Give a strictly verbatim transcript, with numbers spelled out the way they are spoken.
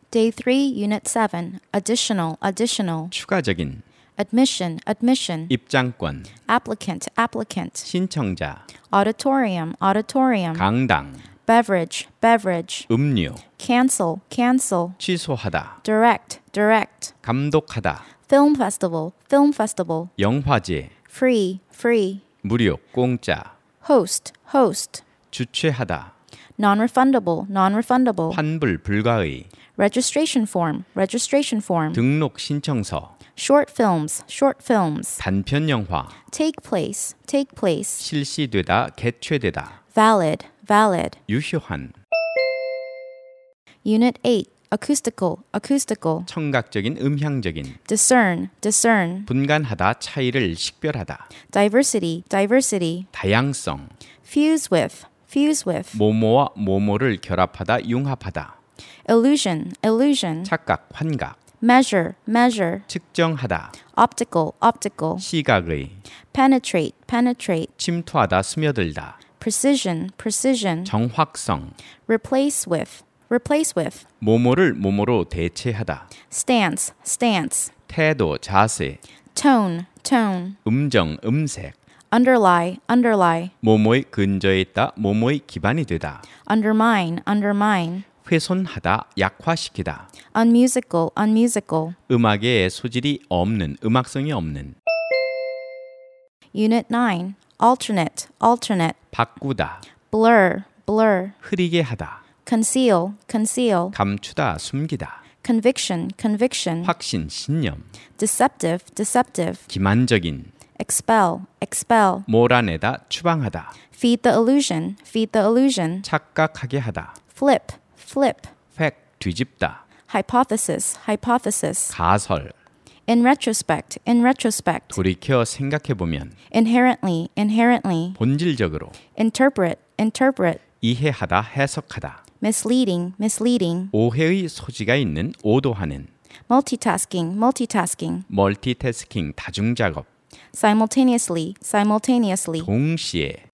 Day three, Unit seven. Additional, additional. 추가적인, Admission, admission. 입장권, Applicant, applicant. 신청자, Auditorium, auditorium. 강당, Beverage, beverage. 음료, Cancel, cancel. 취소하다, Direct, direct. 감독하다, Film festival, film festival. 영화제, Free, free. 무료, 공짜, Host, host. 주최하다, Non-refundable, non-refundable. 환불 불가의, Registration form, registration form. 등록 신청서, Short films, short films. 단편 영화, Take place, take place. 실시되다, 개최되다, Valid, valid. 유효한, Unit eight. Acoustical, acoustical. 청각적인, 음향적인, Discern, discern. 분간하다, 차이를 식별하다, Diversity, diversity. 다양성, Fuse with, fuse with. 모모와 모모를 결합하다, 융합하다, Illusion, illusion. 착각, 환각, Measure, measure. 측정하다, Optical, optical. 시각의, Penetrate, penetrate. 침투하다, 스며들다, Precision, precision. 정확성, Replace with, replace with. 모모를 모모로 대체하다, Stance, stance. 태도, 자세, Tone, tone. 음정, 음색, Underlie, underlie. 모모의 근저에 있다, 모모의 기반이 되다, Undermine, undermine. 훼손하다, 약화시키다, Unmusical, unmusical. 음악의 소질이 없는, 음악성이 없는, Unit nine. Alternate, alternate. 바꾸다, Blur, blur. 흐리게 하다, Conceal, conceal. 감추다, 숨기다, Conviction, conviction. 확신, 신념, Deceptive, deceptive. 기만적인, Expel, expel. 몰아내다, 추방하다, Feed the illusion, feed the illusion. 착각하게 하다, Flip, flip. 팩, 뒤집다, Hypothesis, hypothesis. 가설, In retrospect, in retrospect. 돌이켜 생각해보면, Inherently, inherently. 본질적으로, Interpret, interpret. 이해하다, 해석하다, Misleading, misleading. 오해의 소지가 있는, 오도하는, Multitasking, multitasking. 멀티태스킹, 다중작업, Simultaneously, simultaneously. 동시에,